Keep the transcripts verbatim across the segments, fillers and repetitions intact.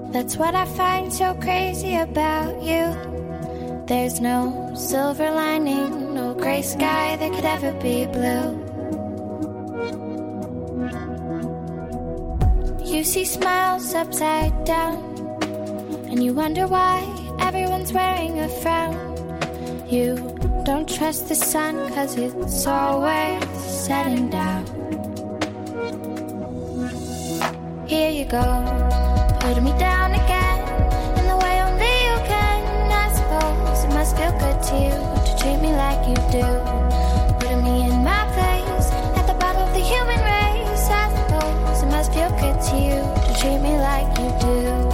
That's what I find so crazy about you. There's no silver lining, no gray sky that could ever be blue. You see smiles upside down, and you wonder why everyone's wearing a frown. You don't trust the sun, cause it's always setting down. Here you go, putting me down again, in the way only you can. I suppose it must feel good to you to treat me like you do, putting me in my place, at the bottom of the human race. I suppose it must feel good to you to treat me like you do.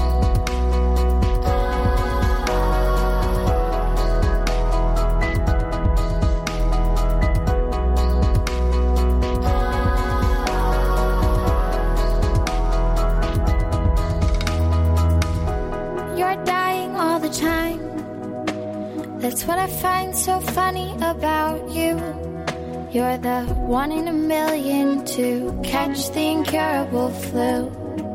That's what I find so funny about you. You're the one in a million to catch the incurable flu.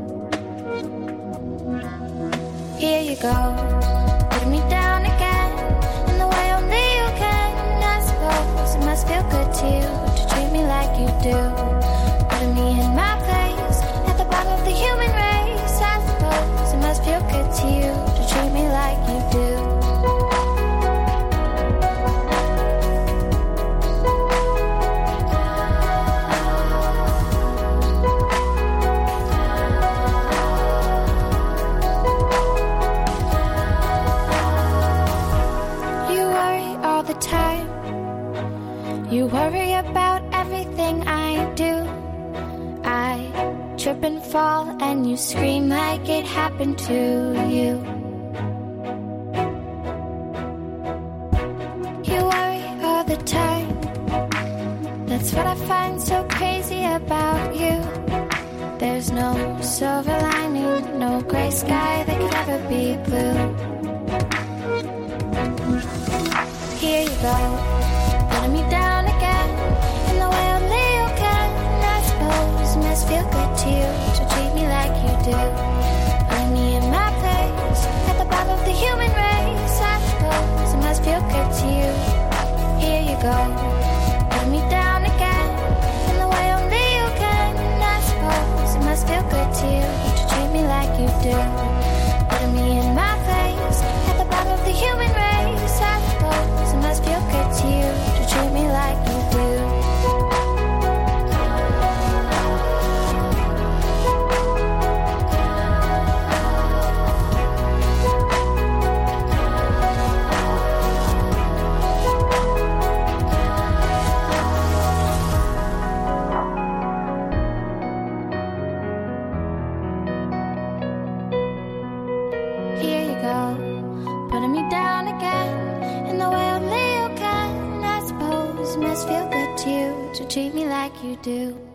Here you go, putting me down again, in the way only you can. I suppose it must feel good to you to treat me like you do, putting me in my place, at the bottom of the human race. I suppose it must feel good to you to treat me like you do. You worry about everything I do. I trip and fall and you scream like it happened to you. You worry all the time. That's what I find so crazy about you. There's no silver lining, no gray sky that could ever be blue. Here you go, putting me down again, in the way only you can. I suppose it must feel good to you to treat me like you do, putting me in my place, at the bottom of the human race. I suppose it must feel good to you. Here you go, putting me down again, in the way only you can. I suppose it must feel good to you to treat me like you do, putting me in my place, at the bottom of the human race. I suppose it must feel good to you to treat me like you do. Here you go, putting me down again, in the way only you can. I suppose it must feel good to you to treat me like you do.